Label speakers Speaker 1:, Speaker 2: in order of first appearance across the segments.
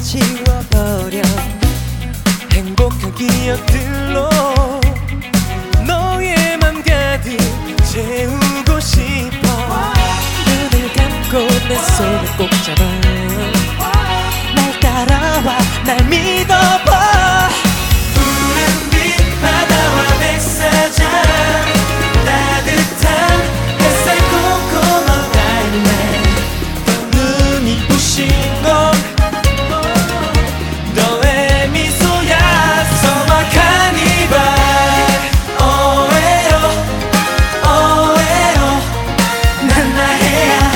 Speaker 1: 지워버려 행복한 기억들로 너의 맘 가득 채우고 싶어. 눈을 감고 내 손을 꼭 잡아 날 따라와 날 믿어봐. 푸른 빛 바다와 백사장 따뜻한 햇살 코코넛 아일랜드 눈이 부신 건 너의 미소야. Summer Carnival 오에요 오에요 난 나해야.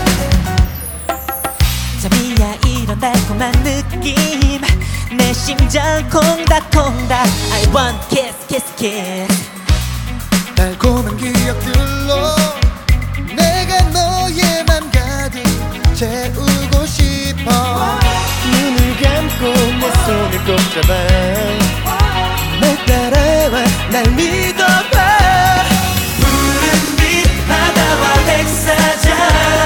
Speaker 1: 잠이야 이런 달콤한 느낌 내 심장 콩닥콩닥 I want kiss kiss kiss.
Speaker 2: 달콤한 기억들로 내가 너의 맘 가득 채우고 싶어.
Speaker 1: 눈을 감고 내 손을 꼭 잡아 날 따라와 날 믿어봐. 푸른 빛 바다와 백사장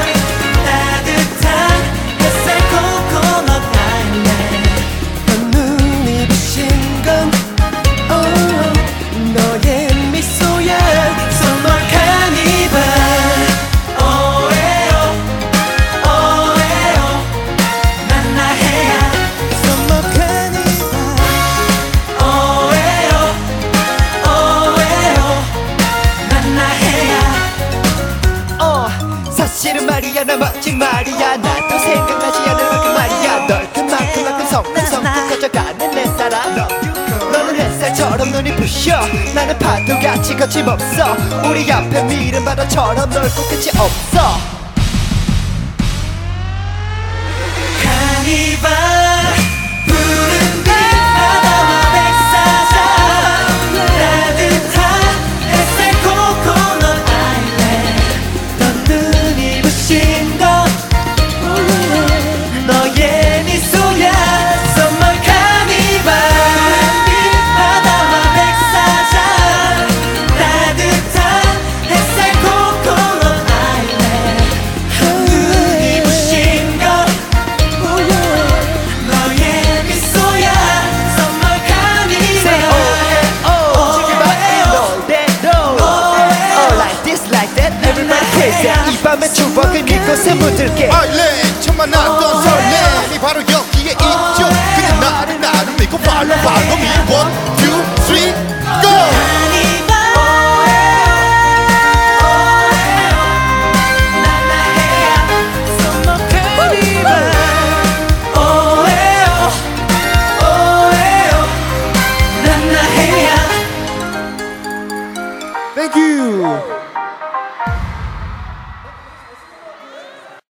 Speaker 1: 따뜻한 햇살 코코넛 아일랜드 눈이 부신 건 너의 미소야. Summer Carnival 오에요 오에요 난 나해야. Summer Carnival 오에요 오에요 난 나해야. 사실은 말이야 나 멋진 말이야 나도 생각나지 않을 만큼 말이야 널 그만큼 성큼 커져가는 내 사랑. 너는 햇살처럼 눈이 부셔 나는 파도같이 거침없어 우리 앞에 미른 바다처럼 넓고 끝이 없어. 카니발 푸른 빛 바다와 백사장 따뜻한 햇살 코코넛 아일랜드 넌 눈이 부신 건 너의 미소야. Summer Carnival 바다와 백사장 따뜻한 햇살 코코넛 아일랜드 눈이 부신 건 너의 미소야. Summer Carnival
Speaker 2: Like this like that everybody crazy. 이 밤의 추억을 이곳에 묻을게. 아일랜드 처음 만났던 설렘이 바로 여기에 있죠. 그대 나를 믿고 follow me. 1, 2, 3, go. Thank you.